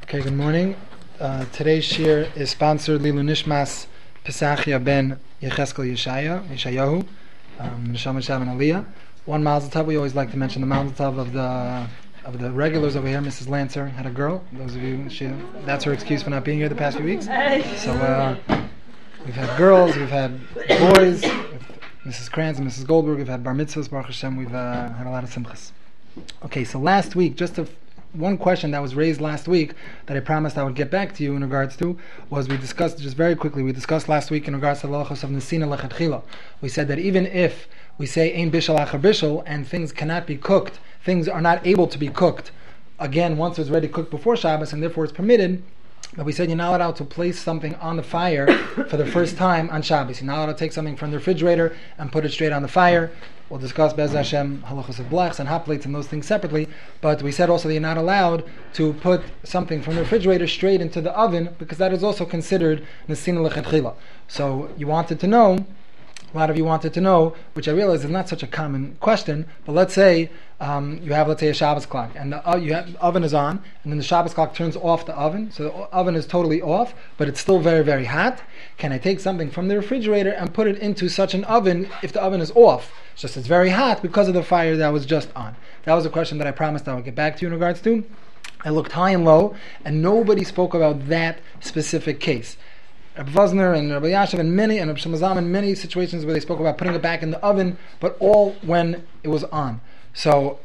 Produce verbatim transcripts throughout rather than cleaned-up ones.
Okay, good morning. Uh, today's shir is sponsored Lilu Nishmas Pesachia ben Yecheskel Yeshaya, Yeshayahu, um, Neshama Shav and Aliyah. One Mazel Tov. We always like to mention the Mazel Tov of the of the regulars over here. Missus Lancer had a girl. Those of you, she, that's her excuse for not being here the past few weeks. So uh, we've had girls, we've had boys, Missus Kranz and Missus Goldberg. We've had bar mitzvahs, Baruch Hashem. We've uh, had a lot of simchas. Okay, so last week, just to one question that was raised last week that I promised I would get back to you in regards to was we discussed, just very quickly, we discussed last week in regards to the halachos of Nesina Lechatchila. We said that even if we say Ein Bishal Achar Bishal and things cannot be cooked, things are not able to be cooked, again, once it's already cooked before Shabbos and therefore it's permitted, but we said you're not allowed to place something on the fire for the first time on Shabbos. You're not allowed to take something from the refrigerator and put it straight on the fire. We'll discuss Be'ez Hashem halachos of blechs and hot plates and those things separately. But we said also that you're not allowed to put something from the refrigerator straight into the oven because that is also considered nesina lechatchila. So you wanted to know, a lot of you wanted to know, which I realize is not such a common question, but let's say um, you have, let's say, a Shabbos clock, and the, uh, you have, the oven is on, and then the Shabbos clock turns off the oven, so the oven is totally off, but it's still very, very hot. Can I take something from the refrigerator and put it into such an oven if the oven is off? It's just it's very hot because of the fire that was just on. That was a question that I promised I would get back to you in regards to. I looked high and low, and nobody spoke about that specific case. Rabbi Vosner and Rabbi Yashav and many, and Rabbi Shemazam in many situations where they spoke about putting it back in the oven, but all when it was on. So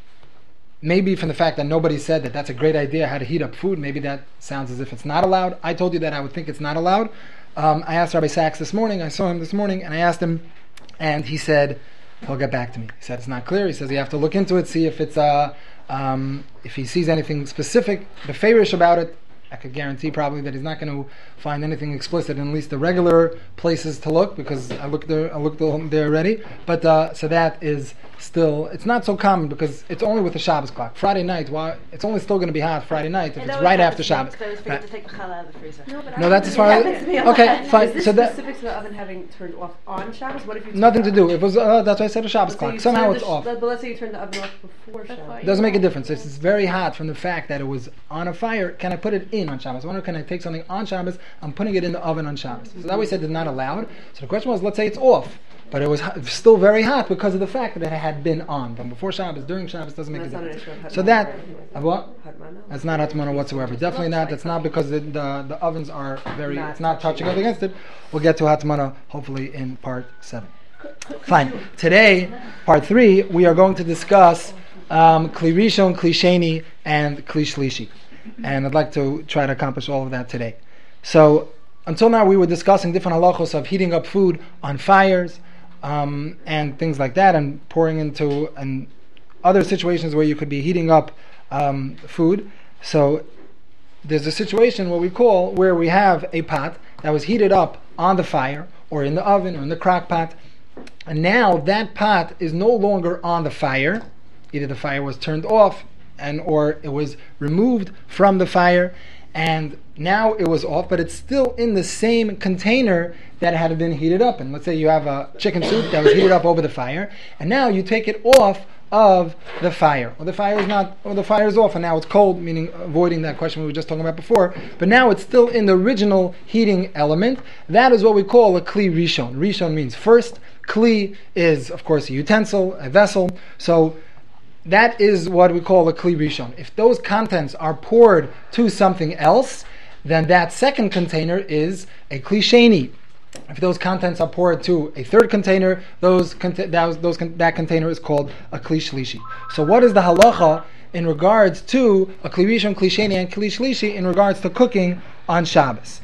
maybe from the fact that nobody said that that's a great idea how to heat up food, maybe that sounds as if it's not allowed. I told you that I would think it's not allowed. Um, I asked Rabbi Sachs this morning, I saw him this morning, and I asked him, and he said he'll get back to me. He said it's not clear. He says you have to look into it, see if it's uh, um, if he sees anything specific, beferish about it. I could guarantee probably that he's not going to find anything explicit in at least the regular places to look, because I looked there, I looked there already. But uh, so that is still, it's not so common because it's only with the Shabbos clock. Friday night, well, it's only still going to be hot Friday night if it's right after Shabbos. I always forget to take the challah out of the freezer. No, no that's as far as okay, fine. Is this so that specific to the oven having turned off on Shabbos? What if you nothing to do? If it was uh, that's why I said a Shabbos so clock. Somehow it's sh- off. But let's say you turn the oven off before Shabbos. It doesn't make a difference. It's, it's very hot from the fact that it was on a fire. Can I put it in on Shabbos? I wonder, can I take something on Shabbos? I'm putting it in the oven on Shabbos. So that we said it's not allowed. So the question was, let's say it's off, but it was hot, still very hot because of the fact that it had been on. But before Shabbos, during Shabbos, doesn't make That's a difference. Not so that, uh, what? That's not hatmana whatsoever. Definitely not. That's not because the, the the ovens are very. It's not touching up against it. We'll get to hatmana hopefully in part seven. Fine. Today, part three, we are going to discuss um, Kli Rishon, Kli Sheni, and Kli Shlishi. And I'd like to try to accomplish all of that today. So, until now we were discussing different halachos of heating up food on fires, um, and things like that, and pouring into, and other situations where you could be heating up um, food. So, there's a situation what we call, where we have a pot that was heated up on the fire, or in the oven, or in the crock pot, and now that pot is no longer on the fire. Either the fire was turned off, and or it was removed from the fire, and now it was off, but it's still in the same container that it had been heated up in. Let's say you have a chicken soup that was heated up over the fire, and now you take it off of the fire. Or the fire is not, or the fire is off, and now it's cold, meaning avoiding that question we were just talking about before. But now it's still in the original heating element. That is what we call a Kli Rishon. Rishon means first. Kli is, of course, a utensil, a vessel. So that is what we call a Kli Rishon. If those contents are poured to something else, then that second container is a Kli Sheni. If those contents are poured to a third container, those, cont- that, those that container is called a Kli Shlishi. So what is the halacha in regards to a Kli Rishon, Kli Sheni, and Kli Shlishi in regards to cooking on Shabbos?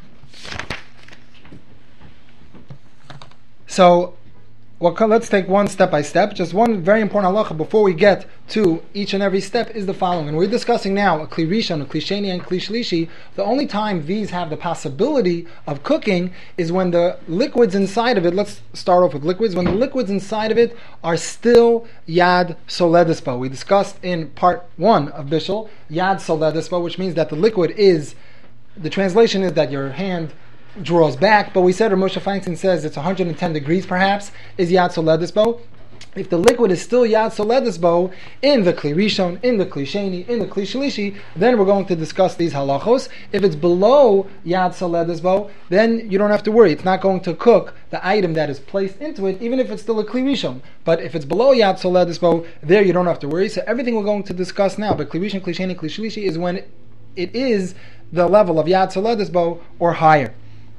So, well, let's take one step by step. Just one very important halacha before we get to each and every step is the following. And we're discussing now a Kli Rishon, a Kli Sheni, and Kli Shlishi. The only time these have the possibility of cooking is when the liquids inside of it, let's start off with liquids, when the liquids inside of it are still Yad Soledispa. We discussed in part one of Bishul, Yad Soledispa, which means that the liquid is, the translation is that your hand draws back, but we said, or Moshe Feinstein says it's one hundred ten degrees perhaps, is Yad Soledispo. if the liquid is still Yad Soledesbo in the Kli Rishon, in the Kli Sheni, in the Kli Shlishi, then we're going to discuss these halachos. If it's below Yad Soledesbo, then you don't have to worry. It's not going to cook the item that is placed into it, even if it's still a Kli Rishon. But if it's below Yad Soledesbo, there you don't have to worry. So everything we're going to discuss now, but Kli Rishon, Kli Sheni, Kli Shlishi, is when it is the level of Yad Soledesbo or higher.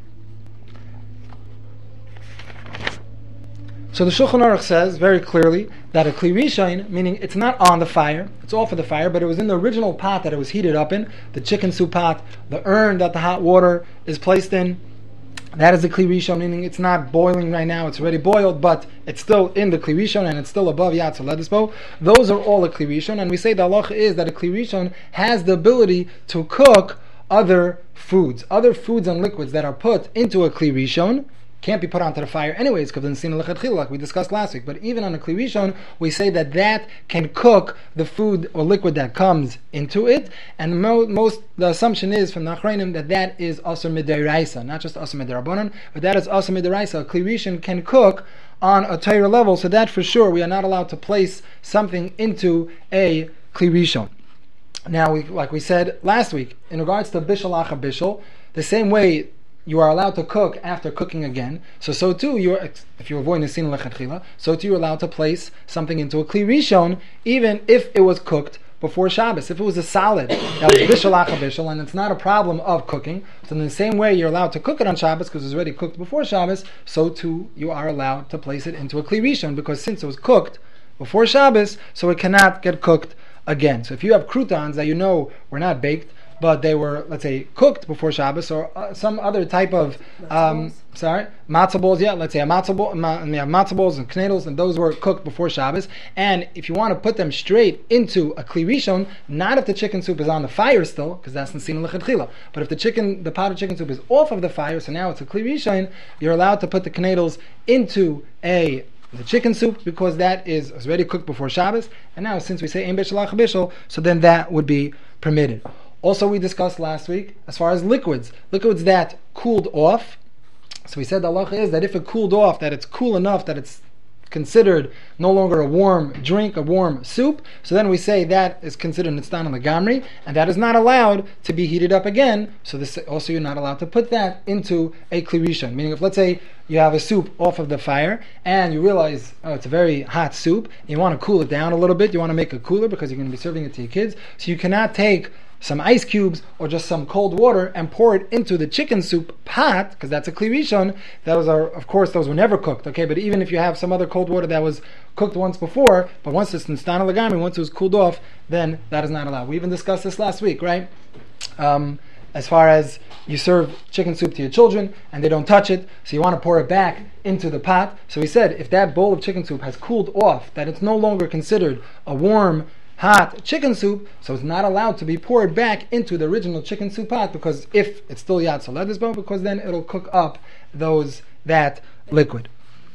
So the Shulchan Aruch says very clearly that a Kli Rishon, meaning it's not on the fire, it's off of the fire, but it was in the original pot that it was heated up in, the chicken soup pot, the urn that the hot water is placed in, that is the Kli Rishon, meaning it's not boiling right now, it's already boiled, but it's still in the Kli Rishon and it's still above Yad Soledesbo. Those are all a Kli Rishon, and we say the halacha is that a Kli Rishon has the ability to cook other foods, other foods and liquids that are put into a Kli Rishon, can't be put onto the fire anyways, because in Sin Lechatchila, like we discussed last week. But even on a Kli Rishon, we say that that can cook the food or liquid that comes into it. And mo- most, the assumption is from the Achrayim that that is Asur Midiraisa, not just Asur Midirabanan, but that is Asur Midiraisa. A Kli Rishon can cook on a Torah level, so that for sure we are not allowed to place something into a Kli Rishon. Now, we, like we said last week, in regards to Bishul Acha Bishul, the same way you are allowed to cook after cooking again. So, so too, you are, if you avoid Nesin Lechatchila, so too you're allowed to place something into a Kli Rishon, even if it was cooked before Shabbos. If it was a salad that was Bishul Acha Bishul, and it's not a problem of cooking, so in the same way you're allowed to cook it on Shabbos because it's already cooked before Shabbos, so too you are allowed to place it into a Kli Rishon, because since it was cooked before Shabbos, so it cannot get cooked again. So if you have croutons that you know were not baked, but they were, let's say, cooked before Shabbos, or uh, some other type of, um, sorry, matzah balls, yeah, let's say a matzah ball, ma- we have matzah balls and knedels, and those were cooked before Shabbos, and if you want to put them straight into a Kli Rishon, not if the chicken soup is on the fire still, because that's Nesin Lechatchila, but if the chicken, the pot of chicken soup is off of the fire, so now it's a Kli Rishon, you're allowed to put the knedels into a the chicken soup, because that is already cooked before Shabbos, and now since we say Ein Bishul Acha Bishul, so then that would be permitted. Also, we discussed last week, as far as liquids, liquids that cooled off. So we said the halacha is that if it cooled off, that it's cool enough that it's considered no longer a warm drink, a warm soup. So then we say that is considered nitztan legamri, and that is not allowed to be heated up again. So this also you're not allowed to put that into a Kli Rishon. Meaning, if let's say you have a soup off of the fire and you realize oh it's a very hot soup, and you want to cool it down a little bit, you want to make it cooler because you're going to be serving it to your kids. So you cannot take some ice cubes or just some cold water and pour it into the chicken soup pot, because that's a Kli Rishon. Those are, of course, those were never cooked, okay? But even if you have some other cold water that was cooked once before, but once it's nitztan legamri, once it was cooled off, then that is not allowed. We even discussed this last week, right? Um, as far as you serve chicken soup to your children and they don't touch it, so you want to pour it back into the pot. So we said, if that bowl of chicken soup has cooled off, that it's no longer considered a warm hot chicken soup, so it's not allowed to be poured back into the original chicken soup pot, because if it's still Yad Soledesbo, because then it'll cook up those that liquid.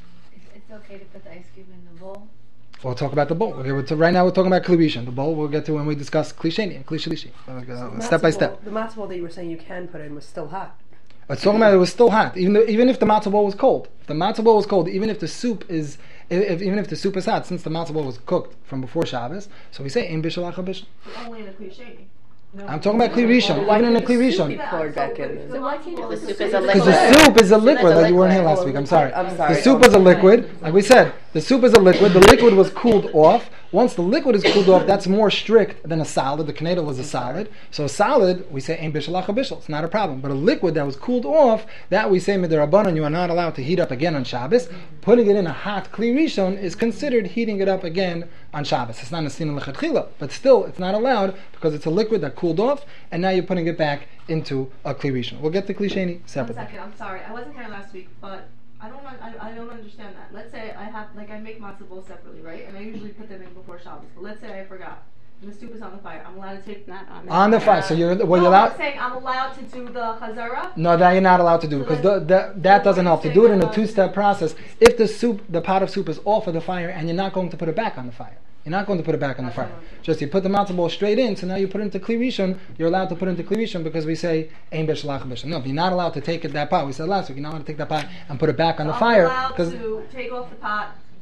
It's okay to put the ice cube in the bowl? We'll talk about the bowl. Okay, to, right now we're talking about Kli Rishon. The bowl we'll get to when we discuss Kli Sheni and Kli Shlishi. Uh, step by step. The matzah bowl that you were saying you can put in was still hot. It's talking about it was still hot, even though, even if the matzah bowl was cold. If the matzah bowl was cold, even if the soup is If, even if the soup is hot, since the matzah bowl was cooked from before Shabbos, so we say Ein Bishul Acha Bishul. Only in a Kli Sheni. No. I'm talking about Kli Rishon, even in a Kli Rishon. Poured back in. So why can't The the soup is soup a Because liquid. the soup is a liquid, like you weren't here last week. I'm sorry. I'm sorry. The soup is a liquid, like we said. The soup is a liquid. The liquid was cooled off. Once the liquid is cooled off, that's more strict than a salad. The knedel is a salad. So a salad, we say Ein Bishul Acha Bishul. It's not a problem. But a liquid that was cooled off, that we say Midirabanan, you are not allowed to heat up again on Shabbos. Putting it in a hot Kli Rishon is considered heating it up again on Shabbos. It's not a sin lechatchila, but still it's not allowed because it's a liquid that cooled off, and now you're putting it back into a Kli Rishon. We'll get to Kli Sheni separately. One second, I'm sorry. I wasn't here last week, but I don't I, I don't understand that. Let's say I have, like, I make matzah bowls separately, right? And I usually put them in before Shabbos. But let's say I forgot. And the soup is on the fire. I'm allowed to take that on. On the fire. So you're well, no, you're allowed. I'm saying I'm allowed to do the chazara. No, that you're not allowed to do, because So the, the, that doesn't help. To do it in a saying two-step process, if the soup, the pot of soup is off of the fire, and you're not going to put it back on the fire. You're not going to put it back on the fire. Just you put the matzah ball straight in, so now you put it into Kli Rishon, you're allowed to put it into Kli Rishon because we say, Ein Bishul Acha Bishul. No, you're not allowed to take it, that pot. We said last week, you're not allowed to take that pot and put it back on the I'm fire. allowed Because to take off the pot,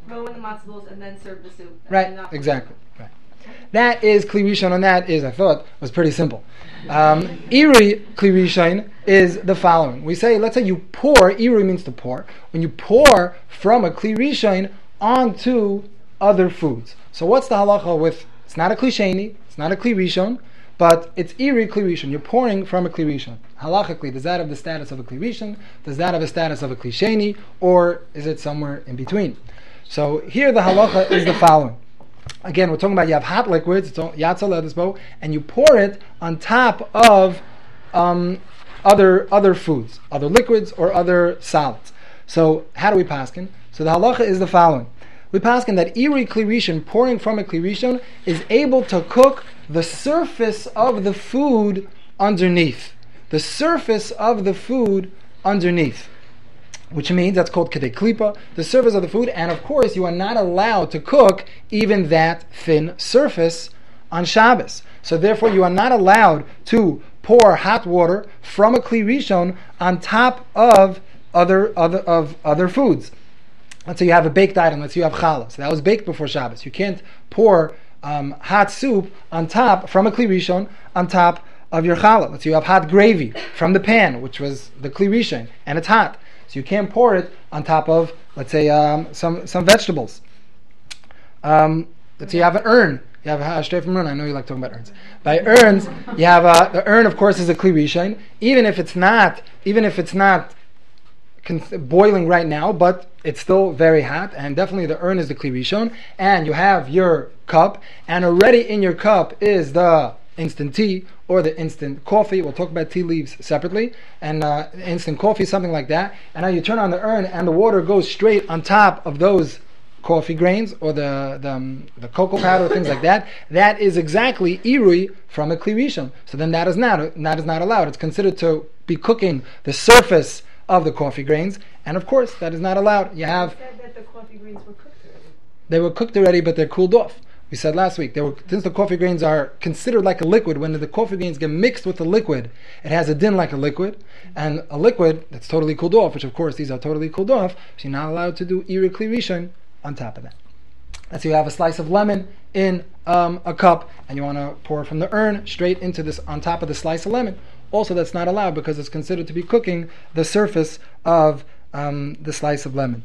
throw in the matzo balls, and then serve the soup. and Right, not- exactly. Right. That is Kli Rishon, and that is, I thought, was pretty simple. Um, Iri Kli Rishon is the following. We say, let's say you pour, Iri means to pour, when you pour from a Kli Rishon onto other foods. So what's the halacha with, it's not a Kli Sheni, it's not a Kli Rishon, but it's Iri Kli Rishon. You're pouring from a Kli Rishon. Halachically, does that have the status of a Kli Rishon? Does that have the status of a Kli Sheni? Or is it somewhere in between? So here the halacha is the following. Again, we're talking about you have hot liquids, it's yatzal ledisbo, and you pour it on top of um, other other foods, other liquids or other solids. So how do we paskin? So the halacha is the following. We paskin that iri kli rishon, pouring from a kli rishon, is able to cook the surface of the food underneath. The surface of the food underneath. Which means that's called kedei klipa, the surface of the food, and of course you are not allowed to cook even that thin surface on Shabbos. So therefore you are not allowed to pour hot water from a kli rishon on top of other other of other foods. Let's say you have a baked item. Let's say you have challah. So that was baked before Shabbos. You can't pour um, hot soup on top from a kli rishon on top of your challah. Let's say you have hot gravy from the pan, which was the kli rishon, and it's hot. So you can't pour it on top of, let's say, um, some some vegetables. Um, let's say you have an urn. You have a straight from urn. I know you like talking about urns. By urns, you have a, the urn. Of course, is a kli rishon. Even if it's not, even if it's not con- boiling right now, but it's still very hot, and definitely the urn is the kli rishon. And you have your cup, and already in your cup is the instant tea or the instant coffee. We'll talk about tea leaves separately, and uh, instant coffee, something like that. And now you turn on the urn, and the water goes straight on top of those coffee grains or the the, um, the cocoa powder, things like that. That is exactly irui from a kli rishon. So then that is not that is not allowed. It's considered to be cooking the surface of the coffee grains, and of course that is not allowed. You have You said that the coffee greens were cooked already. they were cooked already, but they're cooled off. We said last week, they were, since the coffee grains are considered like a liquid, when the coffee grains get mixed with the liquid, it has a din like a liquid, and a liquid that's totally cooled off, which of course these are totally cooled off, so you're not allowed to do iri kli rishon on top of that. Let's say you have a slice of lemon in um, a cup, and you want to pour from the urn straight into this on top of the slice of lemon. Also, that's not allowed because it's considered to be cooking the surface of um, the slice of lemon.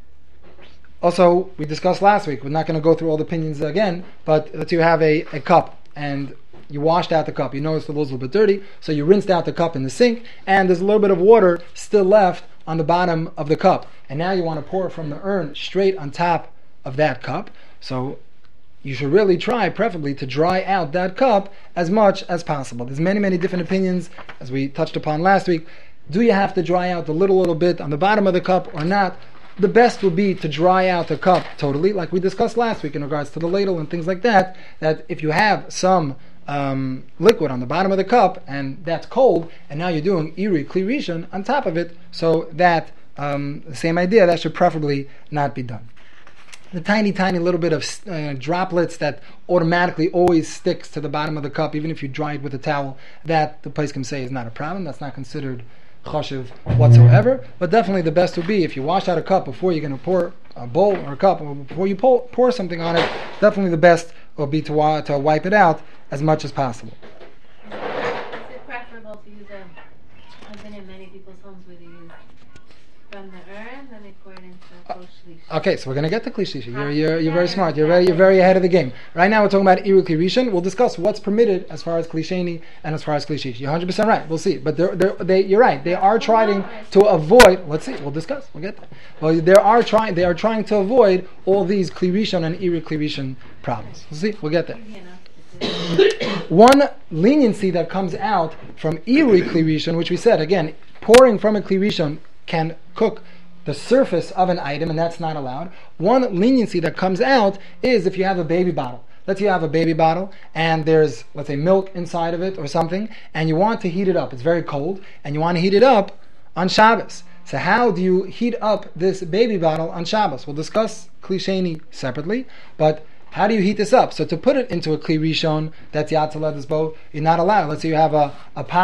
Also, we discussed last week, we're not going to go through all the opinions again, but let's say you have a, a cup and you washed out the cup. You notice the water's a little bit dirty, so you rinsed out the cup in the sink, and there's a little bit of water still left on the bottom of the cup. And now you want to pour from the urn straight on top of that cup. So you should really try, preferably, to dry out that cup as much as possible. There's many, many different opinions, as we touched upon last week. Do you have to dry out the little, little bit on the bottom of the cup or not? The best would be to dry out the cup totally, like we discussed last week in regards to the ladle and things like that, that if you have some um, liquid on the bottom of the cup and that's cold, and now you're doing iri kli rishon on top of it, so that, um, the same idea, that should preferably not be done. The tiny, tiny little bit of uh, droplets that automatically always sticks to the bottom of the cup, even if you dry it with a towel, that the place can say is not a problem. That's not considered chashiv whatsoever. But definitely the best would be if you wash out a cup before you're going to pour a bowl or a cup, or before you pour, pour something on it, definitely the best will be to, wa- to wipe it out as much as possible. Is it preferable to use a, I've been in many people's homes where they use from the urn, then they pour it into a kol shlishi. Okay, so we're going to get to Kli Shlishi. You're, you're, you're very smart. You're very, you're very ahead of the game. Right now we're talking about Iri Kli Rishon. We'll discuss what's permitted as far as Kli Sheni and as far as Kli Shlishi. You're one hundred percent right. We'll see. But they're, they're, they, you're right. They are trying to avoid, let's see, we'll discuss. We'll get there. Well, they are trying, they are trying to avoid all these Kli Rishon and Iri Kli Rishon problems. We'll see. We'll get there. One leniency that comes out from Iri Kli Rishon, which we said, again, pouring from a Kli Rishon can cook the surface of an item, and that's not allowed. One leniency that comes out is if you have a baby bottle. Let's say you have a baby bottle, and there's, let's say, milk inside of it or something, and you want to heat it up. It's very cold, and you want to heat it up on Shabbos. So how do you heat up this baby bottle on Shabbos? We'll discuss Kli Sheni separately, but how do you heat this up? So to put it into a Kli Rishon, that's Yatzal Ledisbo, you're not allowed. Let's say you have a, a pot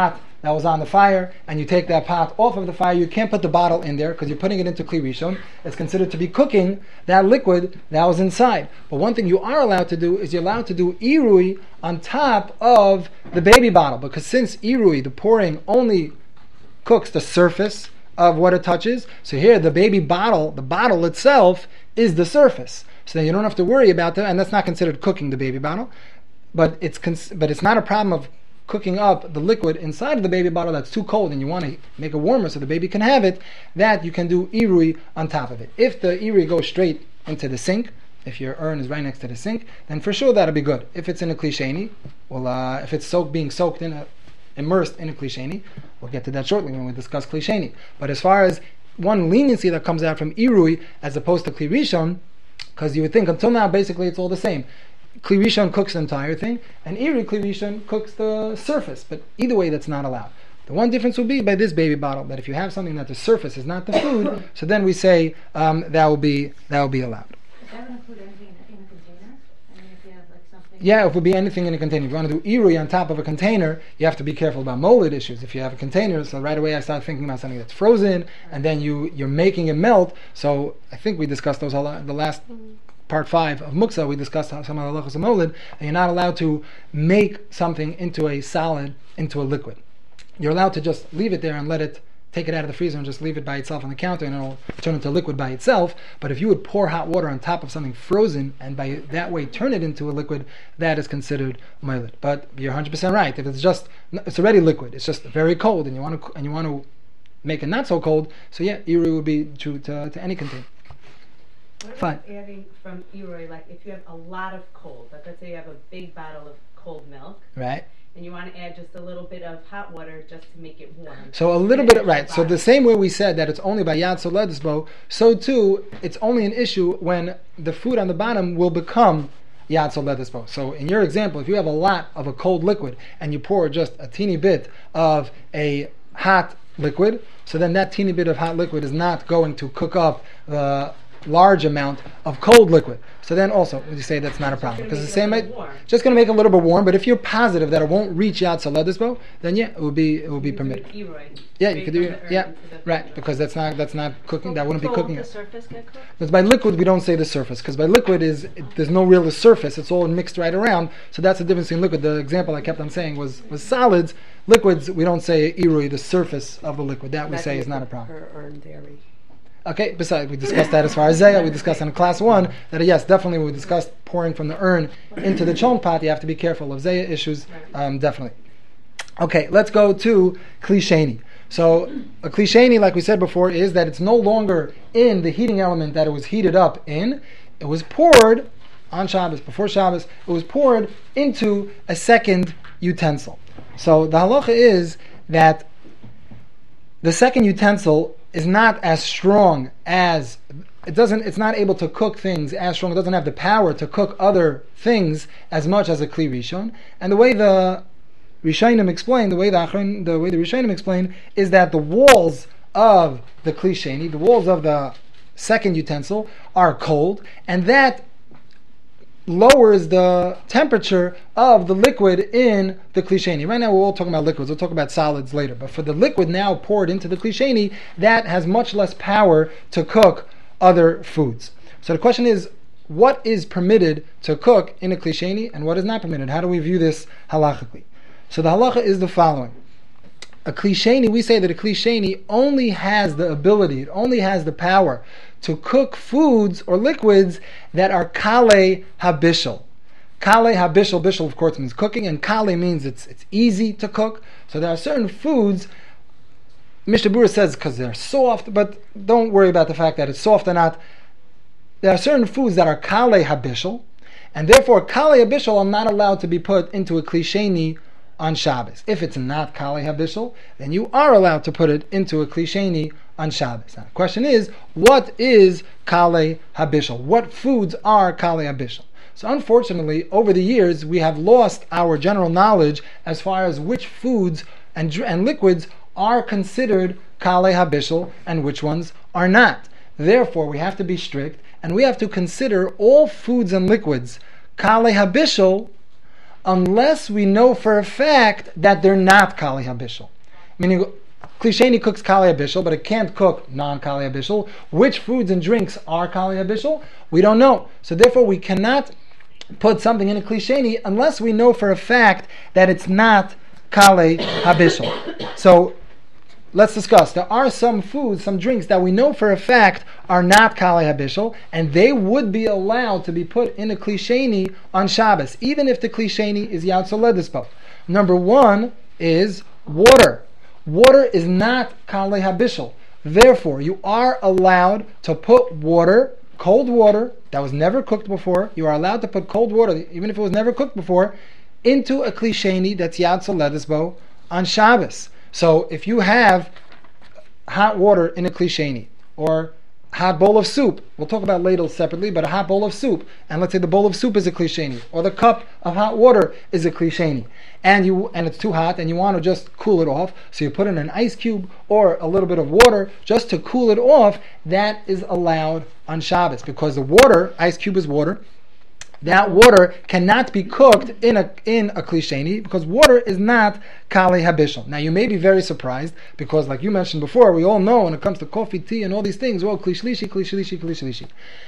that was on the fire, and you take that pot off of the fire, you can't put the bottle in there because you're putting it into Kli Rishon. It's considered to be cooking that liquid that was inside. But one thing you are allowed to do is you're allowed to do irui on top of the baby bottle, because since irui, the pouring, only cooks the surface of what it touches, so here the baby bottle, the bottle itself, is the surface. So then you don't have to worry about that, and that's not considered cooking the baby bottle. But it's cons- but it's not a problem of cooking up the liquid inside of the baby bottle that's too cold and you want to make it warmer so the baby can have it, that you can do irui on top of it. If the irui goes straight into the sink, if your urn is right next to the sink, then for sure that'll be good. If it's in a Kli Sheni, well, uh, if it's soaked, being soaked in a, immersed in a Kli Sheni, we'll get to that shortly when we discuss Kli Sheni. But as far as one leniency that comes out from irui as opposed to Kli Rishon, because you would think until now basically it's all the same. Kli Rishon cooks the entire thing, and irui Kli Rishon cooks the surface. But either way, that's not allowed. The one difference will be by this baby bottle, that if you have something that the surface is not the food, so then we say um, that will be that will be allowed. Does that include anything in a, in a container? I mean, if you have like something. Yeah, it would be anything in a container. If you want to do irui on top of a container, you have to be careful about molded issues. If you have a container, so right away I start thinking about something that's frozen, and then you you're making it melt. So I think we discussed those all the last. Part five of Muksa, we discussed some of the halachos of molid, and you're not allowed to make something into a solid, into a liquid. You're allowed to just leave it there and let it, take it out of the freezer and just leave it by itself on the counter and it'll turn into liquid by itself. But if you would pour hot water on top of something frozen and by that way turn it into a liquid, that is considered molid. But you're one hundred percent right. If it's just, it's already liquid, it's just very cold and you want to, and you want to make it not so cold, so yeah, irui would be true to, to any container. What Fine. about adding from irui, like if you have a lot of cold, like let's say you have a big bottle of cold milk, Right? and you want to add just a little bit of hot water just to make it warm. So a little bit, right. So the same way we said that it's only by Yad Soledisbo, so too, it's only an issue when the food on the bottom will become Yad Soledisbo. So in your example, if you have a lot of a cold liquid and you pour just a teeny bit of a hot liquid, so then that teeny bit of hot liquid is not going to cook up the large amount of cold liquid. So then also, you say that's not a problem. Because the same way, just going to make it a little bit warm, but if you're positive that it won't reach Yad Soledisbo, then yeah, it will be it will be permitted. Yeah, you could do it. Yeah, right, because that's not that's not cooking, that wouldn't be cooking. Won't the surface get cooked? Because by liquid we don't say the surface, because by liquid is it, there's no real surface, it's all mixed right around, so that's the difference in liquid. The example I kept on saying was, was solids. Liquids, we don't say irui, the surface of the liquid, that we say is not a problem. Or dairy. Okay, besides, we discussed that as far as Zayah, we discussed in class one, that uh, yes, definitely we discussed pouring from the urn into the chon pot, you have to be careful of Zayah issues, um, definitely. Okay, let's go to Kli Sheni. So, a Kli Sheni, like we said before, is that it's no longer in the heating element that it was heated up in, it was poured on Shabbos, before Shabbos, it was poured into a second utensil. So, the halacha is that the second utensil is not as strong as it doesn't. It's not able to cook things as strong. It doesn't have the power to cook other things as much as a Kli Rishon. And the way the Rishonim explain, the way the Achron, the way the Rishonim explain, is that the walls of the Kli Sheni, the walls of the second utensil, are cold, and that lowers the temperature of the liquid in the Kli Sheni. Right now we're all talking about liquids, we'll talk about solids later, but for the liquid now poured into the Kli Sheni, that has much less power to cook other foods. So the question is, what is permitted to cook in a Kli Sheni and what is not permitted? How do we view this halachically? So the halacha is the following. A Kli Sheni, we say that a Kli Sheni only has the ability, it only has the power to cook foods or liquids that are kale habishal. Kale habishal, bishal of course means cooking, and kale means it's it's easy to cook. So there are certain foods, Mishnah Berurah says because they're soft, but don't worry about the fact that it's soft or not. There are certain foods that are kale habishal, and therefore kale habishal are not allowed to be put into a Kli Sheni on Shabbos. If it's not kale habishal, then you are allowed to put it into a Kli Sheni on Shabbos. Now, the question is, what is kale habishal? What foods are kale habishal? So unfortunately, over the years, we have lost our general knowledge as far as which foods and, and liquids are considered kale habishal and which ones are not. Therefore, we have to be strict, and we have to consider all foods and liquids kale habishal unless we know for a fact that they're not kale habishal. meaning klisheni cooks kali habishol, but it can't cook non-kali habishol. Which foods and drinks are kali habishol? We don't know. So therefore, we cannot put something in a klisheni unless we know for a fact that it's not kali habishol. So let's discuss. There are some foods, some drinks that we know for a fact are not kali habishol, and they would be allowed to be put in a klisheni on Shabbos, even if the klisheni is yatsa ledispo. Number one is water. Water is not kali habishol. Therefore, you are allowed to put water, cold water, that was never cooked before, you are allowed to put cold water, even if it was never cooked before, into a klisheni that's yatsa ledispo on Shabbos. So if you have hot water in a klisheni, or hot bowl of soup, we'll talk about ladles separately, but a hot bowl of soup, and let's say the bowl of soup is a klisheni, or the cup of hot water is a klisheni, and you and it's too hot, and you want to just cool it off, so you put in an ice cube or a little bit of water just to cool it off, that is allowed on Shabbos, because the water, ice cube is water, that water cannot be cooked in a in a klisheni because water is not kali habishol. Now you may be very surprised because, like you mentioned before, we all know when it comes to coffee, tea, and all these things, well, klishlishi, klishlishi, klishlishi.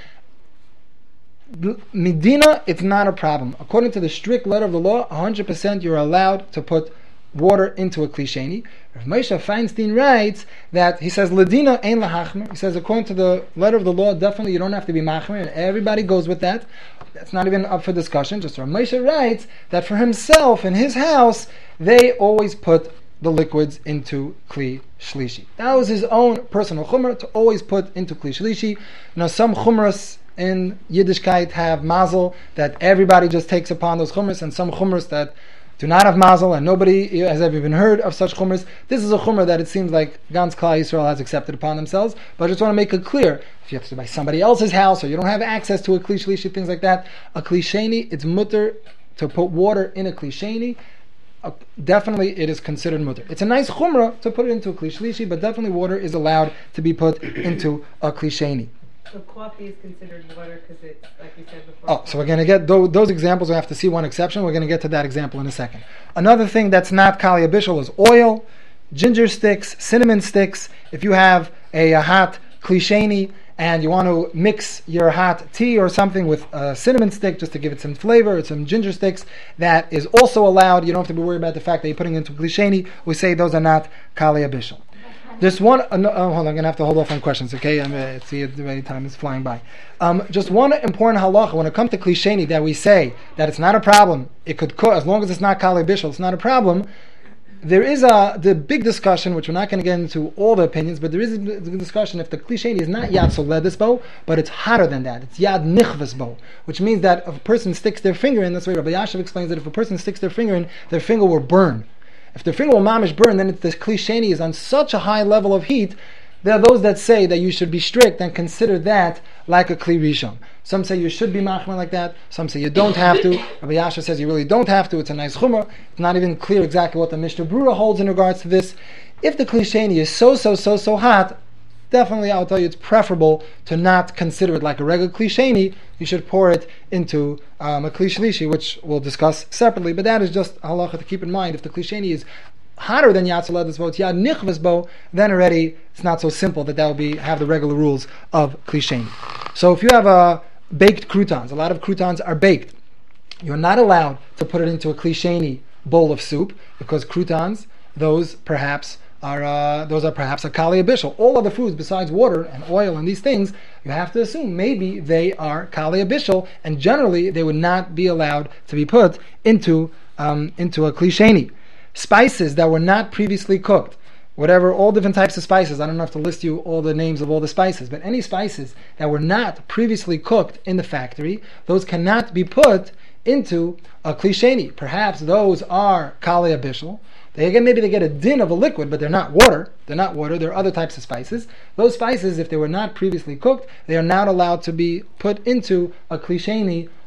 Medina, it's not a problem. According to the strict letter of the law, one hundred percent you're allowed to put water into a klisheni. Rav Moshe Feinstein writes that he says Ladina ein lahachmer. He says according to the letter of the law, definitely you don't have to be machmer, and everybody goes with that. That's not even up for discussion. Just Rav Moshe writes that for himself in his house, they always put the liquids into kli shlishi. That was his own personal chumrah to always put into kli shlishi. Now some chumras in Yiddishkeit have mazel that everybody just takes upon those chumras, and some chumras that do not have mazel, and nobody has ever even heard of such chumras. This is a chumrah that it seems like Gans Klal Yisrael has accepted upon themselves, but I just want to make it clear, if you have to buy somebody else's house, or you don't have access to a kli shlishi, things like that, a klisheni, it's mutter to put water in a klisheni. Uh, definitely it is considered mutter. It's a nice chumrah to put it into a kli shlishi, but definitely water is allowed to be put into a klisheni. So coffee is considered water because it's, like you said before. Oh, so we're going to get those, those examples. We have to see one exception. We're going to get to that example in a second. Another thing that's not kali habishol is oil, ginger sticks, cinnamon sticks. If you have a, a hot klisheni and you want to mix your hot tea or something with a cinnamon stick just to give it some flavor, or some ginger sticks, that is also allowed. You don't have to be worried about the fact that you're putting it into klisheni. We say those are not kali habishol. There's one. Uh, no, oh, hold on, I'm gonna have to hold off on questions. Okay, I'm uh, see the time is flying by. Um, just one important halacha when it comes to klisheni that we say that it's not a problem. It could cook as long as it's not kali bishul. It's not a problem. There is a the big discussion, which we're not going to get into all the opinions, but there is a discussion if the klisheni is not yad soledis bo, but it's hotter than that. It's yad nichvas bo, which means that if a person sticks their finger in, that's why Rabbi Yashav explains that if a person sticks their finger in, their finger will burn. If the finger will mamish burn, then it's, the klisheni is on such a high level of heat. There are those that say that you should be strict and consider that like a kli rishon. Some say you should be machmer like that. Some say you don't have to. Rabbi Yasha says you really don't have to. It's a nice chumrah. It's not even clear exactly what the Mishnah Brura holds in regards to this. If the klisheni is so, so, so, so hot, definitely I'll tell you it's preferable to not consider it like a regular klisheni. You should pour it into um, a kli shlishi, which we'll discuss separately. But that is just a halacha to keep in mind. If the klisheni is hotter than yad soledis bo, it's yad nichvas bo, then already it's not so simple that that will be have the regular rules of klisheni. So if you have uh, baked croutons, a lot of croutons are baked. You're not allowed to put it into a klisheni bowl of soup because croutons, those perhaps are uh, those are perhaps a kali habishol. All other foods besides water and oil and these things, you have to assume maybe they are kali habishol, and generally they would not be allowed to be put into um, into a klisheni. Spices that were not previously cooked, whatever, all different types of spices. I don't have to list you all the names of all the spices, but any spices that were not previously cooked in the factory, those cannot be put into a klisheni. Perhaps those are kali habishol. They again, maybe they get a din of a liquid, but they're not water. They're not water. They're other types of spices. Those spices, if they were not previously cooked, they are not allowed to be put into a klisheni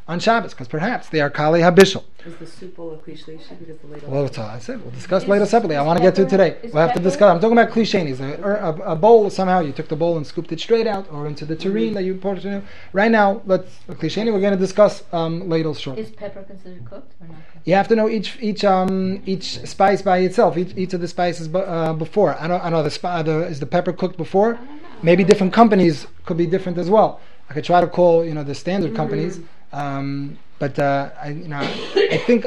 on Shabbos, because perhaps they are Kali Habishal. Is the soup all a Kli Shlishi because the later? Well, that's all I said. We'll discuss Is- later separately. I is want to get to it pepper- today. is We'll have to pepper- discuss. I'm talking about cliches. A, a, a bowl, somehow you took the bowl and scooped it straight out, or into the tureen that you poured it in. Right now, let's a cliche. We're going to discuss um, ladles shortly. Is pepper considered cooked or not cooked? You have to know each each um each spice by itself. Each each of the spices bu- uh, before. I don't I know the, spi- the is the pepper cooked before. Maybe different companies could be different as well. I could try to call you know the standard companies, um, but uh, I you know I think.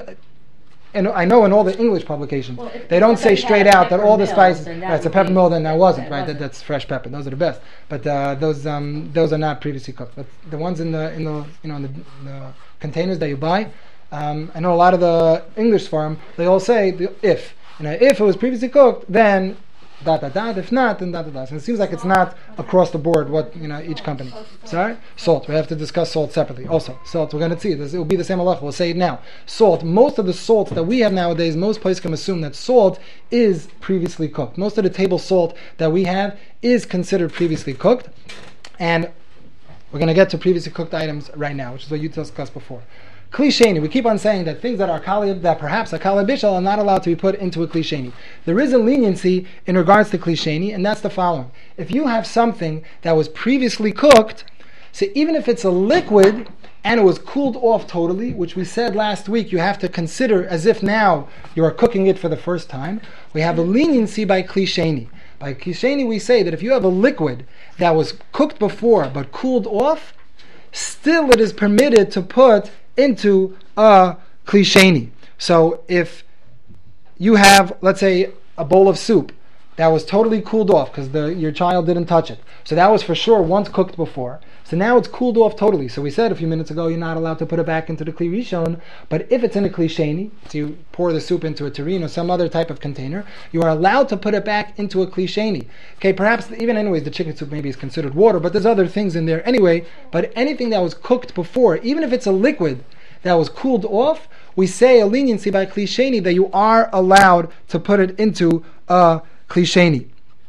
And I know in all the English publications, Well, if- they don't if say they straight had out that pepper all the mills, spices. then that Right, it's a would pepper be- mill, then that wasn't that right. That, wasn't. that's fresh pepper. Those are the best. But uh, those um, those are not previously cooked. But the ones in the in the you know in the, the containers that you buy, um, I know a lot of the English farm. They all say the, if you know if it was previously cooked, then dot dot dot. If not, then dot dot dot. And it seems like it's not across the board what you know each company. Sorry, salt. We have to discuss salt separately. Also, salt. We're going to see this. It will be the same halacha. We'll say it now. Salt. Most of the salt that we have nowadays, most places can assume that salt is previously cooked. Most of the table salt that we have is considered previously cooked, and we're going to get to previously cooked items right now, which is what you discussed before. Klisheni, we keep on saying that things that are kali, that perhaps are kali bishal are not allowed to be put into a klisheni. There is a leniency in regards to klisheni, and that's the following. If you have something that was previously cooked, so even if it's a liquid and it was cooled off totally, which we said last week, you have to consider as if now you are cooking it for the first time, we have a leniency by klisheni. By klisheni we say that if you have a liquid that was cooked before but cooled off, still it is permitted to put into a klisheni. So if you have, let's say, a bowl of soup that was totally cooled off because the your child didn't touch it, so that was for sure once cooked before. So now it's cooled off totally. So we said a few minutes ago you're not allowed to put it back into the kli rishon, but if it's in a klisheni, so you pour the soup into a tureen or some other type of container, you are allowed to put it back into a klisheni. Okay, perhaps even anyways the chicken soup maybe is considered water, but there's other things in there anyway. But anything that was cooked before, even if it's a liquid that was cooled off, we say a leniency by klisheni that you are allowed to put it into a klisheni.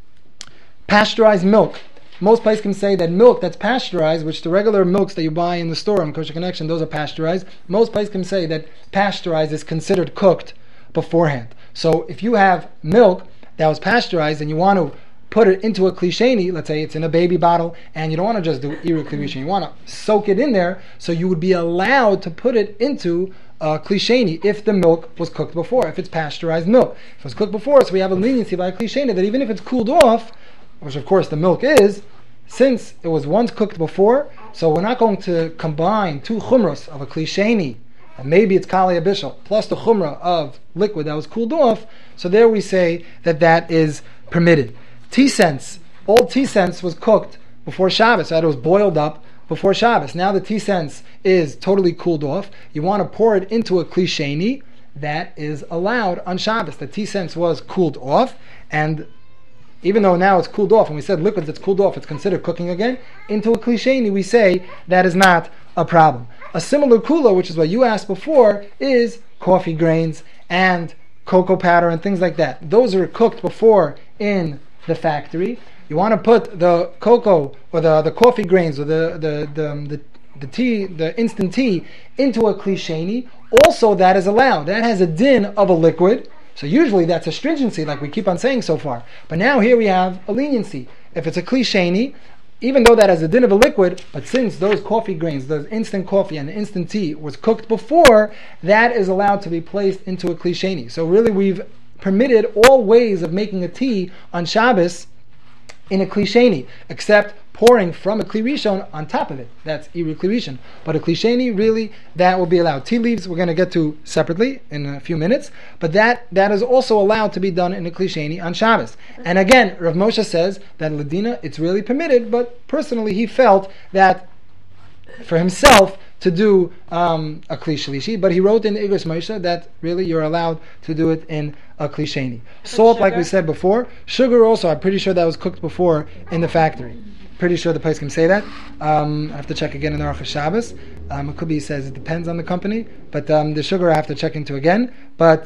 Pasteurized milk. Most places can say that milk that's pasteurized, which the regular milks that you buy in the store on Kosher Connection, those are pasteurized. Most places can say that pasteurized is considered cooked beforehand. So if you have milk that was pasteurized and you want to put it into a klisheni, let's say it's in a baby bottle, and you don't want to just do iru klisheni, you want to soak it in there, so you would be allowed to put it into a klisheni if the milk was cooked before, if it's pasteurized milk. If it was cooked before, so we have a leniency by a klisheni that even if it's cooled off, which of course the milk is, since it was once cooked before, so we're not going to combine two chumras of a klisheni, and maybe it's kali abishal, plus the chumrah of liquid that was cooled off, so there we say that that is permitted. Tea sense, old tea sense was cooked before Shabbos, so it was boiled up before Shabbos. Now the tea sense is totally cooled off. You want to pour it into a klisheni, that is allowed on Shabbos. The tea sense was cooled off, and even though now it's cooled off, and we said liquids that's cooled off, it's considered cooking again, into a klisheni, we say that is not a problem. A similar kula, which is what you asked before, is coffee grains and cocoa powder and things like that. Those are cooked before in the factory. You want to put the cocoa or the, the coffee grains or the the, the the the tea, the instant tea, into a klisheni. Also, that is allowed. That has a din of a liquid. So usually that's a stringency, like we keep on saying so far. But now here we have a leniency. If it's a klisheni, even though that has a din of a liquid, but since those coffee grains, those instant coffee and the instant tea was cooked before, that is allowed to be placed into a klisheni. So really we've permitted all ways of making a tea on Shabbos in a klisheni, except pouring from a kli rishon on top of it. That's iru kli rishon. But a klisheni, really, that will be allowed. Tea leaves we're going to get to separately in a few minutes, but that that is also allowed to be done in a klisheni on Shabbos. And again, Rav Moshe says that Ladina, it's really permitted, but personally he felt that for himself to do um, a kli shlishi, but he wrote in the Igros Moshe that really you're allowed to do it in a klisheni. Salt, like we said before. Sugar also, I'm pretty sure that was cooked before in the factory. Pretty sure the place can say that. Um, I have to check again in the Aruch Shabbos. Um, it could be says it depends on the company, but um, the sugar I have to check into again. But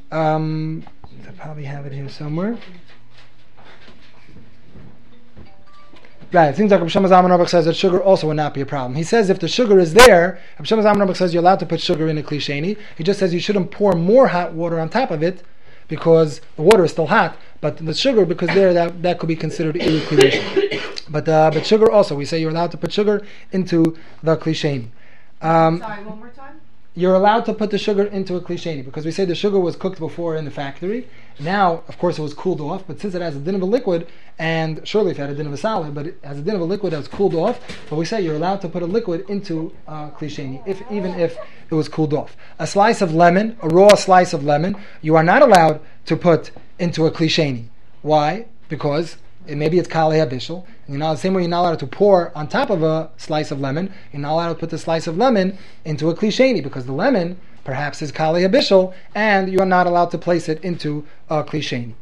um, I probably have it here somewhere. Right, it seems like Rabbi Shlomo Zalman Auerbach says that sugar also would not be a problem. He says if the sugar is there, Rabbi Shlomo Zalman Auerbach says you're allowed to put sugar in a kli sheni. He just says you shouldn't pour more hot water on top of it because the water is still hot, but the sugar, because there that, that could be considered iru kli sheni. But uh, but sugar also, we say you're allowed to put sugar into the kli sheni. Um, Sorry, one more time. You're allowed to put the sugar into a kli sheni because we say the sugar was cooked before in the factory. Now, of course, it was cooled off, but since it has a din of a liquid, and surely if it had a din of a solid, but it has a din of a liquid that's cooled off, but we say you're allowed to put a liquid into uh, kli sheni, if even if it was cooled off. A slice of lemon, a raw slice of lemon, you are not allowed to put into a kli sheni. Why? Because it, maybe it's kalei habishul, and you're not the same way you're not allowed to pour on top of a slice of lemon. You're not allowed to put the slice of lemon into a kli sheni because the lemon perhaps is kalei habishul, and you are not allowed to place it into a kli sheni.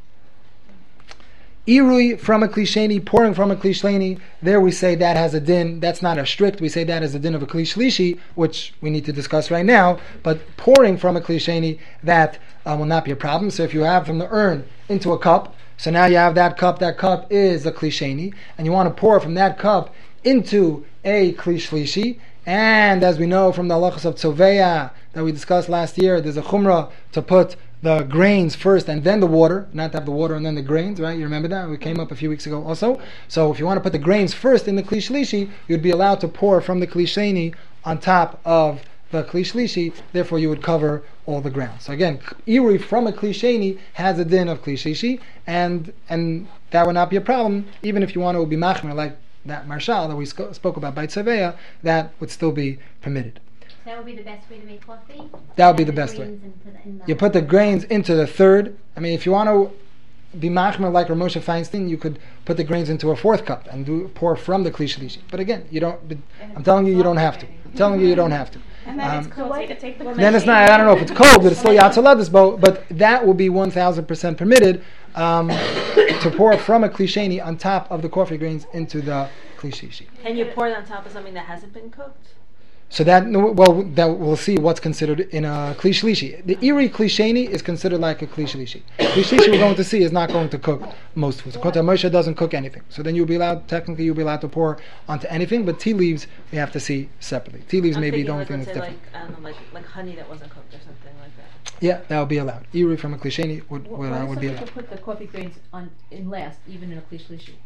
Irui from a kli sheni, pouring from a kli sheni, there we say that has a din. That's not a strict. We say that is a din of a kli shlishi, which we need to discuss right now. But pouring from a kli sheni, that uh, will not be a problem. So if you have from the urn into a cup, so now you have that cup. That cup is a kli sheni, and you want to pour from that cup into a kli shlishi. And as we know from the halachas of tzoveya that we discussed last year, there's a chumrah to put the grains first and then the water, not to have the water and then the grains, right? You remember that? We came up a few weeks ago also. So if you want to put the grains first in the kli shlishi, you'd be allowed to pour from the kli sheni on top of the kli shlishi, therefore you would cover all the ground. So again, irui from a kli sheni has a din of kli shlishi, and and that would not be a problem, even if you want to be machmer like that marshal that we sc- spoke about by tzeveya, that would still be permitted. That would be the best way to make coffee? That would be Add the best way. grains and put it in the- You put the grains into the third. I mean, if you want to be machmer like Rav Moshe Feinstein, you could put the grains into a fourth cup and do pour from the kli shlishi. But again, you don't. I'm telling you, you don't have to. I'm telling you, you don't have to. And then Um, it's cool to take the Then it's not. I don't know if it's cold, but it's still yatzaladis boat. But that will be one thousand percent permitted um, to pour from a kli sheni on top of the coffee grains into the kli shlishi. Can you pour it on top of something that hasn't been cooked? So that, well, that we'll see what's considered in a kli shlishi. The iri kli sheni is considered like a kli shlishi. Kli shlishi we're going to see is not going to cook most foods. Kota Moshe doesn't cook anything. So then you'll be allowed, technically you'll be allowed to pour onto anything, but tea leaves we have to see separately. Tea leaves I'm may be thinking the only like, thing let's that's say different. like, I don't know, like, like honey that wasn't cooked or something like that. Yeah, that would be allowed. Iri from a kli sheni would, would, Why uh, does would be somebody allowed. put the coffee grains on in last, even in a kli shlishi?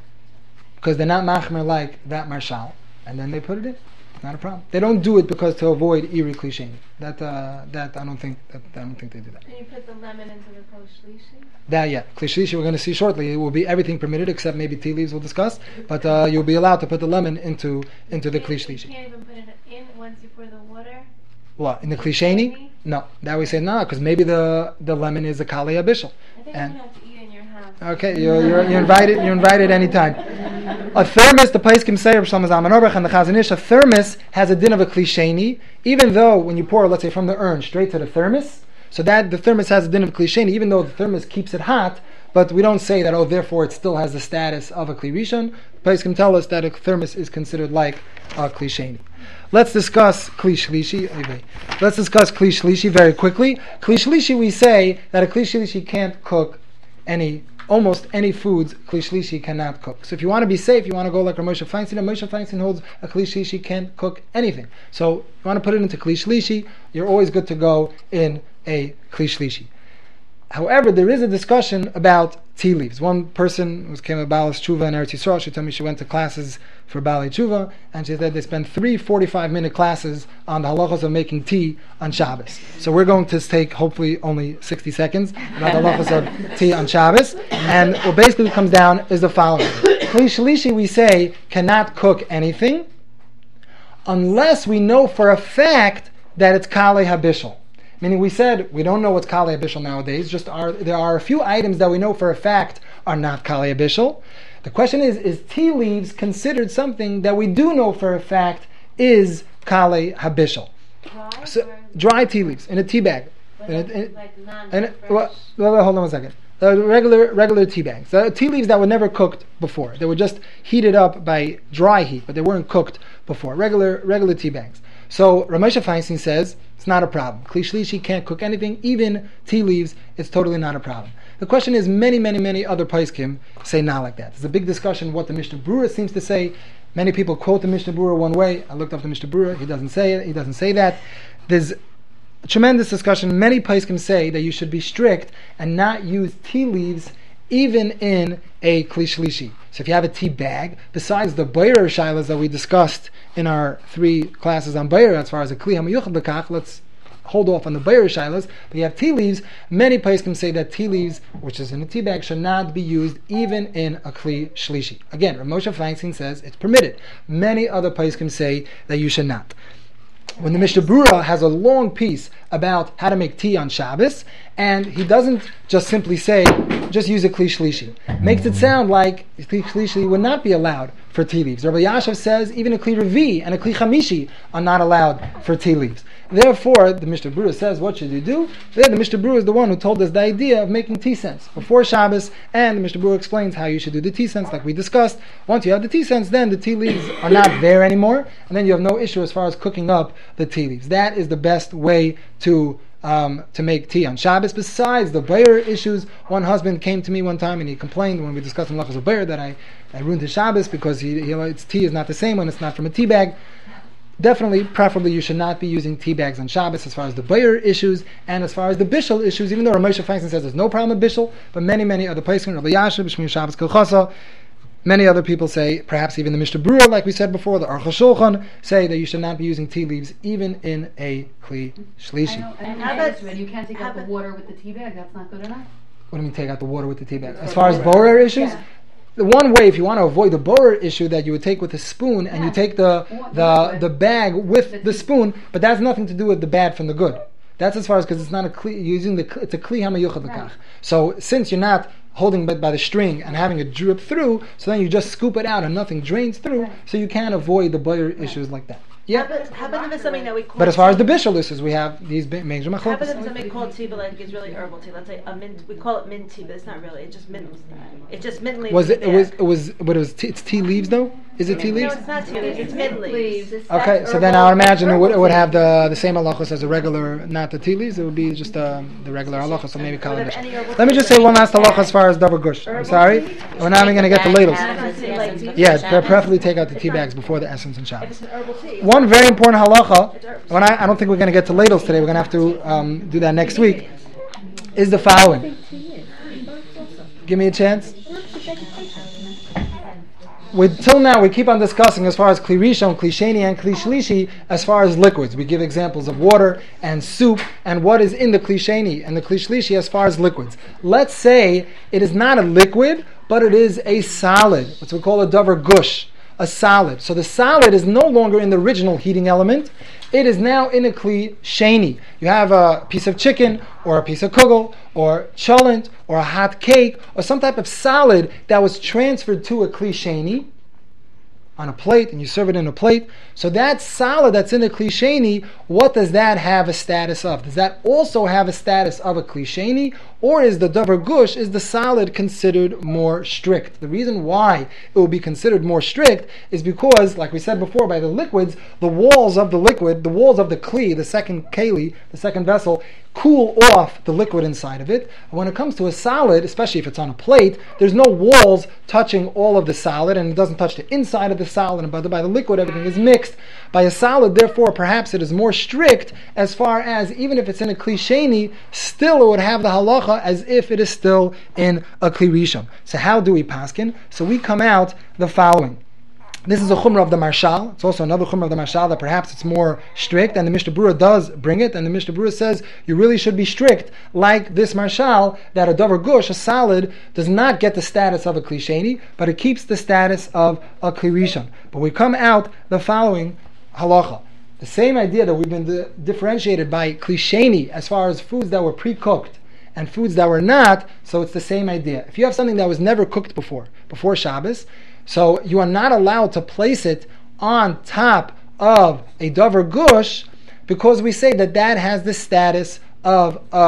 Because they're not machmer like that marshal, and then they put it in. Not a problem. They don't do it because to avoid iri kli sheni. That uh, that I don't think that I don't think they do that. Can you put the lemon into the kli shlishi? That yeah, kli shlishi we're going to see shortly. It will be everything permitted except maybe tea leaves. We'll discuss, but uh, you'll be allowed to put the lemon into into the kli You shlishi. can't even put it in once you pour the water. What in the kli sheni? No, that we say no because maybe the the lemon is a kalei habishul. I think And- I'm gonna have to eat in your house. Okay, you're, you're, you're invited. You're invited anytime. A thermos, the Paiskim say, Rav Shlomo Zalman Auerbach and the Chazon Ish, a thermos has a din of a kli sheni, even though when you pour, let's say, from the urn straight to the thermos, so that the thermos has a din of kli sheni, even though the thermos keeps it hot, but we don't say that, oh, therefore it still has the status of a kli rishon. The Paiskim tell us that a thermos is considered like a kli sheni. Let's discuss kli shlishi. Let's discuss kli shlishi very quickly. Kli shlishi, we say that a kli shlishi can't cook any, almost any foods kli shlishi cannot cook. So if you want to be safe, you want to go like Rav Moshe Feinstein. Rav Moshe Feinstein holds a kli shlishi can't cook anything. So if you want to put it into kli shlishi, you're always good to go in a kli shlishi. However, there is a discussion about tea leaves. One person who came to Baalei Tshuva in Eretz Yisrael, she told me she went to classes for Baalei Tshuva, and she said they spent three forty-five minute classes on the halachas of making tea on Shabbos. So we're going to take hopefully only sixty seconds about the halachas of tea on Shabbos, and what basically comes down is the following. Kli shlishi, we say, cannot cook anything unless we know for a fact that it's kalei habishul. Meaning we said we don't know what's kalei habishul nowadays. Just are there are a few items that we know for a fact are not kalei habishul. The question is: is tea leaves considered something that we do know for a fact is kalei habishul? Dry So, or dry tea leaves in a tea bag. but In a- like, in- like non and fresh? well, well, well, hold on one second. Uh, regular regular tea bags. Uh, tea leaves that were never cooked before. They were just heated up by dry heat, but they weren't cooked before. Regular regular tea bags. So Rav Moshe Feinstein says It's not a problem. Kli Shlishi can't cook anything, even tea leaves, it's totally not a problem. The question is, many, many, many other Paiskim say not like that. There's a big discussion what the Mishnah Berurah seems to say. Many people quote the Mishnah Berurah one way. I looked up the Mishnah Berurah, he doesn't say it, he doesn't say that. There's a tremendous discussion. Many Paiskim say that you should be strict and not use tea leaves even in a Kli Shlishi. So if you have a tea bag, besides the Bayer Shilas that we discussed in our three classes on Bayer, as far as a Kli HaMiyuchad L'kach, let's hold off on the Bayer Shilas, but you have tea leaves. Many Paiskim say that tea leaves, which is in a tea bag, should not be used even in a Kli Shlishi. Again, Rav Moshe Feinstein says it's permitted. Many other Paiskim say that you should not. When the Mishnah Berurah has a long piece about how to make tea on Shabbos, and he doesn't just simply say, just use a Kli Shlishi. Makes it sound like Kli Shlishi would not be allowed for tea leaves. Rabbi Yashav says even a Kli Revi and a Kli Chamishi are not allowed for tea leaves. Therefore, the Mishnah Berurah says, what should you do? There, the Mishnah Berurah is the one who told us the idea of making tea scents before Shabbos, and the Mishnah Berurah explains how you should do the tea scents, like we discussed. Once you have the tea scents, then the tea leaves are not there anymore, and then you have no issue as far as cooking up the tea leaves. That is the best way to um, to make tea on Shabbos. Besides the Bayer issues, one husband came to me one time and he complained when we discussed in Malachas of Bayer that I, I ruined his Shabbos because he, he, its tea is not the same when it's not from a tea bag. Definitely, preferably, you should not be using tea bags on Shabbos as far as the Bayer issues and as far as the Bishul issues, even though Rav Moshe Feinstein says there's no problem with Bishul, but many, many other places, Rabbi Yashav, B'Shmir Shabbos Kilchasa, many other people say, perhaps even the Mishnah Berurah, like we said before, the Aruch HaShulchan, say that you should not be using tea leaves even in a Kli Shlishi. I know, and How how about- you can't take how out the about- water with the tea bag, that's not good enough? What do you mean take out the water with the tea bag? As far as borer issues, Yeah. the one way, if you want to avoid the borer issue, that you would take with a spoon and you Yeah. take the the the bag with the spoon, but that's nothing to do with the bad from the good. That's as far as, because it's not a kli, you're using the it's a kli hamayuchad l'kach. So since you're not holding it by the string and having it drip through, so then you just scoop it out and nothing drains through, so you can avoid the borer issues like that. How Yeah. about, how about if it's something that we call But as far as the tea? bishul issues, we have these ba- major How about if it's machlokes. something called tea, but like it's really herbal tea? Let's say a mint. We call it mint tea, but it's not really. It's just mint. It's just mint leaves. Was in it? a It was. bag. It was. But it was. Tea, it's tea leaves though. Is it tea No, leaves? it's not tea leaves. It's mint leaves. Okay, so then I would imagine it would, it would have the the same halachos as a regular, not the tea leaves. It would be just um, the regular halachos. So maybe call it. Whatever, any herbal Let me tea just that say one you last can halacha add. as far as davar gush. I'm sorry, we're not even going to get the ladles. Yeah, pre- preferably take out the tea bags before the essence and If Shabbos. it's an herbal tea. One very important halacha, when I, I don't think we're going to get to ladles today, we're going to have to um, do that next week, is the following. Give me a chance. We, till now, we keep on discussing as far as Kli Rishon, Kli Sheni, and Kli Shlishi, as far as liquids. We give examples of water and soup, and what is in the Kli Sheni and the Kli Shlishi as far as liquids. Let's say it is not a liquid, but it is a solid, what we call a davar gush, a solid. So the solid is no longer in the original heating element. It is now in a Kli Sheni. You have a piece of chicken, or a piece of kugel, or cholent, or a hot cake, or some type of solid that was transferred to a Kli Sheni on a plate, and you serve it in a plate. So that solid that's in a Kli Sheni, what does that have a status of? Does that also have a status of a Kli Sheni, or is the davar gush, is the solid considered more strict? The reason why it will be considered more strict is because, like we said before, by the liquids, the walls of the liquid, the walls of the Kli, the second keli, the second vessel, cool off the liquid inside of it. And when it comes to a solid, especially if it's on a plate, there's no walls touching all of the solid, and it doesn't touch the inside of the solid, and by the, by the liquid everything is mixed. By a solid, therefore, perhaps it is more strict as far as, even if it's in a Kli Sheni, still it would have the halacha as if it is still in a Kli Rishon. So how do we paskin? So we come out the following. This is a chumrah of the Marshal. It's also another chumrah of the Marshal that perhaps it's more strict, and the Mishnah Berurah does bring it, and the Mishnah Berurah says you really should be strict, like this Marshal, that a davar gush, a solid, does not get the status of a Kli Sheni, but it keeps the status of a Kli Rishon. But we come out the following halacha. The same idea that we've been di- differentiated by Kli Sheni as far as foods that were pre-cooked and foods that were not, so it's the same idea. If you have something that was never cooked before, before Shabbos, so you are not allowed to place it on top of a davar gush, because we say that that has the status of a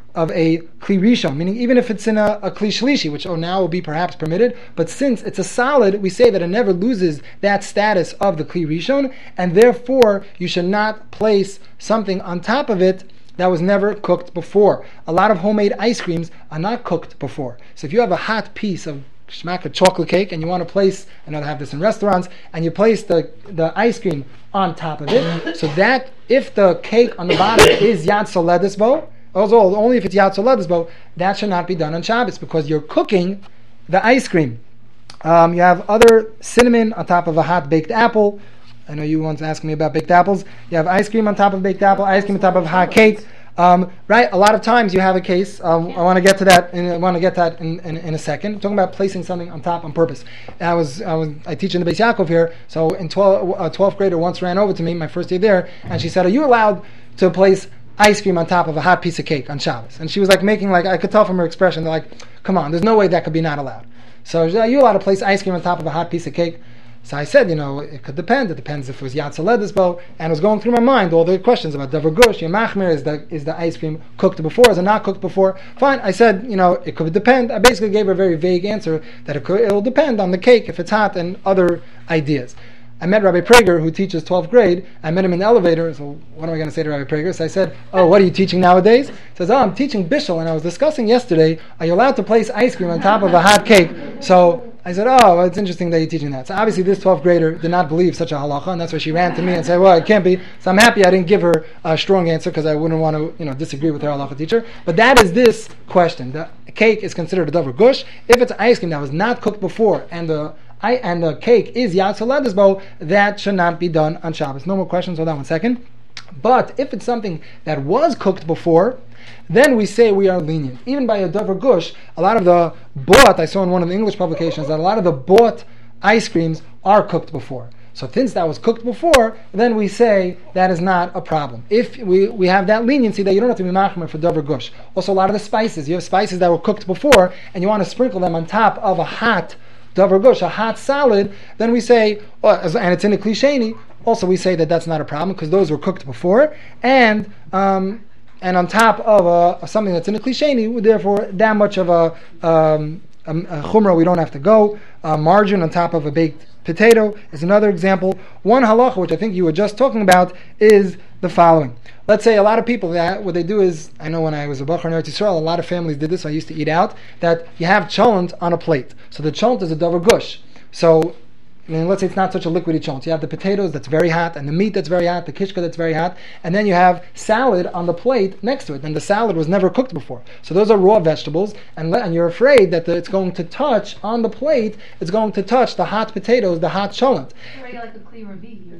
of a kli rishon, meaning even if it's in a, a kli shlishi, which oh, now will be perhaps permitted, but since it's a solid, we say that it never loses that status of the kli rishon, and therefore you should not place something on top of it that was never cooked before. A lot of homemade ice creams are not cooked before. So if you have a hot piece of shmaka chocolate cake and you want to place, I know they have this in restaurants, and you place the, the ice cream on top of it, so that if the cake on the bottom is yad soledis bo, also only if it's yad soledis bo, that should not be done on Shabbos because you're cooking the ice cream. Um, you have other cinnamon on top of a hot baked apple. I know you once asked me about baked apples. You have ice cream on top of baked apple, ice cream on top of hot cake. Um, right, a lot of times you have a case. Um, I want to get to that. In, I want to get to that in, in, in a second. I'm talking about placing something on top on purpose. I was, I was, I teach in the Beis Yaakov here. So in twelve, a twelfth grader once ran over to me my first day there, and she said, "Are you allowed to place ice cream on top of a hot piece of cake on Shabbos?" And she was like making like I could tell from her expression, they're like, "Come on, there's no way that could be not allowed." So are you allowed to place ice cream on top of a hot piece of cake? So I said, you know, it could depend. It depends if it was Yad Soledis bo, and it was going through my mind all the questions about Davar Gush, Yemachmer, is the is the ice cream cooked before, is it not cooked before? Fine, I said, you know, it could depend. I basically gave her a very vague answer that it could, it will depend on the cake, if it's hot, and other ideas. I met Rabbi Prager, who teaches twelfth grade. I met him in the elevator, so what am I going to say to Rabbi Prager? So I said, oh, what are you teaching nowadays? He says, oh, I'm teaching Bishul, and I was discussing yesterday, are you allowed to place ice cream on top of a hot cake? So I said, oh, well, it's interesting that you're teaching that. So obviously this twelfth grader did not believe such a halacha, and that's why she ran to me and said, well, it can't be. So I'm happy I didn't give her a strong answer, because I wouldn't want to, you know, disagree with her halacha teacher. But that is this question. The cake is considered a davar gush. If it's ice cream that was not cooked before, and the I, and the cake is yad soledis bo, that should not be done on Shabbos. No more questions. Hold on one second. But if it's something that was cooked before, then we say we are lenient. Even by a davar gush, a lot of the bought, I saw in one of the English publications, that a lot of the bought ice creams are cooked before. So since that was cooked before, then we say that is not a problem. If we, we have that leniency that you don't have to be machmer for davar gush. Also a lot of the spices, you have spices that were cooked before, and you want to sprinkle them on top of a hot davar gush, a hot salad, then we say, oh, and it's in a klisheni, also we say that that's not a problem because those were cooked before, and um, and on top of a, something that's in a klisheni, therefore that much of a, um, a, a chumrah we don't have to go. Uh, margarine on top of a baked potato is another example. One halacha, which I think you were just talking about, is the following. Let's say a lot of people, that what they do is, I know when I was a bachar in Eretz Yisrael, a lot of families did this. I used to eat out, that you have cholent on a plate. So the cholent is a davar gush. So I mean, let's say it's not such a liquidy cholent. You have the potatoes that's very hot, and the meat that's very hot, the kishka that's very hot, and then you have salad on the plate next to it, and the salad was never cooked before. So those are raw vegetables, and, le- and you're afraid that the, it's going to touch on the plate, it's going to touch the hot potatoes, the hot cholent. Like a clear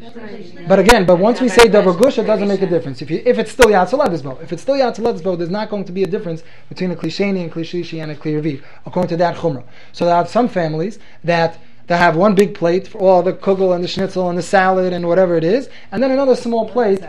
V. But again, but once we say davar gush, it doesn't make a difference. If you, if it's still yad soledis bo, if it's still yad soledis bo, there's not going to be a difference between a klisheni and klishishi and a clear V, according to that chumrah. So there are some families that they have one big plate for all the kugel and the schnitzel and the salad and whatever it is, and then another small plate.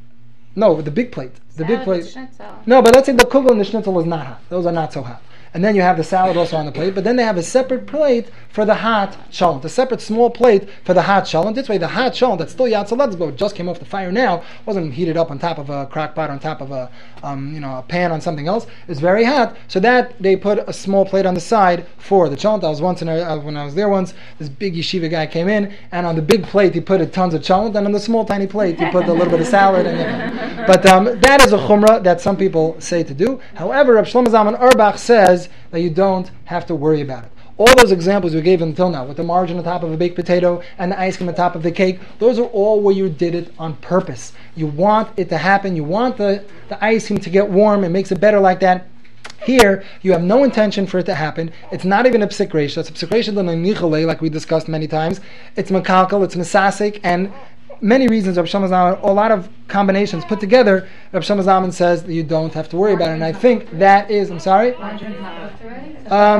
No, the big plate. The Salad big plate. with schnitzel. No, but let's say the kugel and the schnitzel is not hot. Those are not so hot. And then you have the salad also on the plate, but then they have a separate plate for the hot cholent, a separate small plate for the hot cholent. This way, the hot cholent that's still yad soledis bo, just came off the fire now, wasn't heated up on top of a crock pot, on top of a um, you know a pan on something else. It's very hot, so that they put a small plate on the side for the cholent. I was once in a, uh, when I was there once, this big yeshiva guy came in, and on the big plate he put a tons of cholent, and on the small tiny plate he put a little bit of salad. And, you know. But um, that is a chumrah that some people say to do. However, Reb Shlomo Zalman Auerbach says that you don't have to worry about it. All those examples we gave until now, with the margarine on top of a baked potato and the ice cream on top of the cake, those are all where you did it on purpose. You want it to happen. You want the, the ice cream to get warm. It makes it better like that. Here, you have no intention for it to happen. It's not even a psik reisha. It's a psik reisha like we discussed many times. It's makalkal, it's misasik, and many reasons Reb Shlomo Zalman, a lot of combinations put together, Reb Shlomo Zalman says that you don't have to worry about it. And I think that is, I'm sorry? Margarine's not cooked already?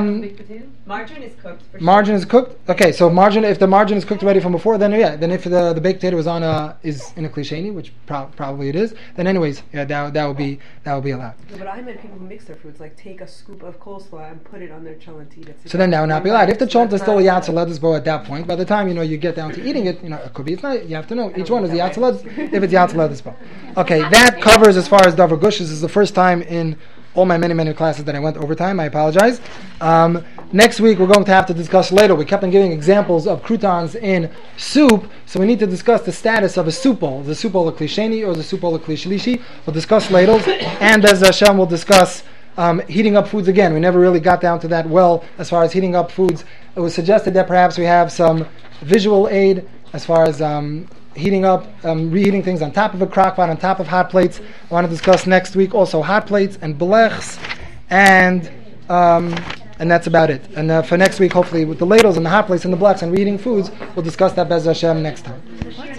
Um, Margarine is cooked for sure. Margarine is cooked? Okay, so margarine, if the margarine is cooked already from before, then yeah. Then if the, the baked potato is on a, is in a klisheni, which pro- probably it is, then anyways, yeah, that, that would be that would be allowed. Yeah, but I met people who mix their foods, like take a scoop of coleslaw and put it on their cholent to eat it. So then that would not be allowed. If the cholent is still a yad soledis bo at that point, by the time you know you get down to eating it, you know it could be it's not. You have to know each one is the yad soledis. If it's yad soledis bo, okay, that covers as far as davar gush. This is the first time in all my many, many classes that I went overtime. I apologize. Um, next week we're going to have to discuss later. We kept on giving examples of croutons in soup, so we need to discuss the status of a soup bowl. The soup bowl a klisheni or the soup bowl a klishlishi. We'll discuss ladles, and as Hashem will discuss um, heating up foods again. We never really got down to that well as far as heating up foods. It was suggested that perhaps we have some visual aid as far as um, heating up, um, reheating things on top of a crock pot, on top of hot plates. I want to discuss next week also hot plates and blechs, and um, and that's about it. And uh, for next week, hopefully with the ladles and the hot plates and the blechs and reheating foods, we'll discuss that Bez Hashem next time.